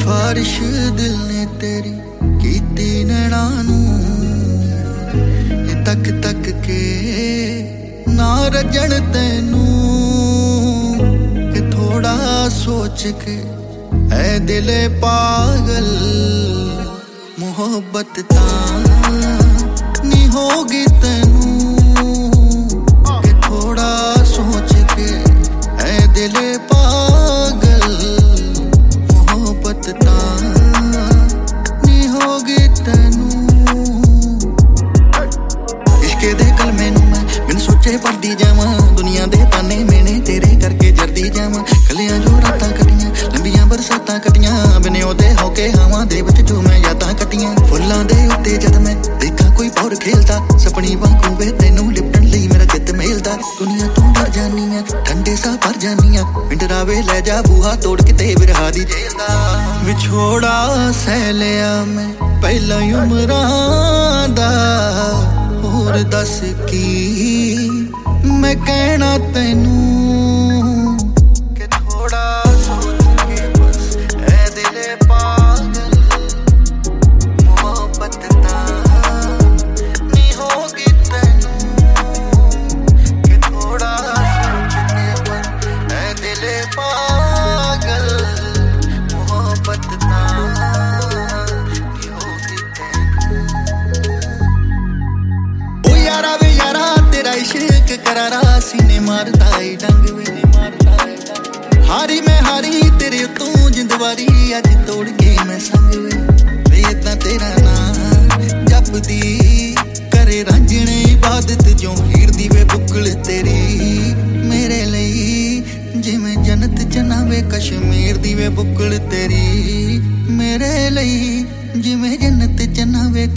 सिफारिश दिल ने तेरी कीती नैना नू तक तक के ना रजन तैनू कि थोड़ा सोच के ऐ दिले पागल मोहब्बत तां नी होगी तैनू कि थोड़ा सोच के ऐ दिले पागल मोहब्बत तां नी होगी तैनू इश्के दे कलमे नू मैं बिन सोचे पढ़दी जावां दुनिया दे ताने मेने तेरे करके जरदी जावां कलियां जो रातां कटियां लंबियां बरसातां कटियां बिन ओदे होके हवां दे विच जो मैं यादां कटियां फुल्लां दे उत्ते जद मैं देखां कोई पौर खेलदा सपनी वांगू वे तैनू लिपटन लई मेरा चित मेलदा दुनिया तू डर जानी है ठंडे सा भर जानी है पिंडरा वे ले जा बूहा तोड़ के ते बिरहा दी जेल दा विछोड़ा सह लिया मैं पहला उमरां दा होर दस की मैं कहना तैनू कि थोड़ा सोच के बस ऐ दिले पागल मोहब्बत तां नी होगी तैनू कि थोड़ा सोच के बस ऐ दिले पागल मोहब्बत तां नी होगी तैनू ओ यारा वे यारा तेरा इश्क करारा सीने मारदा ए डंग वे हारी मैं हारी तेरे तू जिंदवारी अज तोड़ के मैं संग वे इदां तेरा नाम जपदी करे रांझणे इबादत जो हीर दी वे बुकल तेरी मेरे लई जिवें जन्नत चना वे कश्मीर दी वे बुकल तेरी मेरे लई जिवें जन्नत चना वे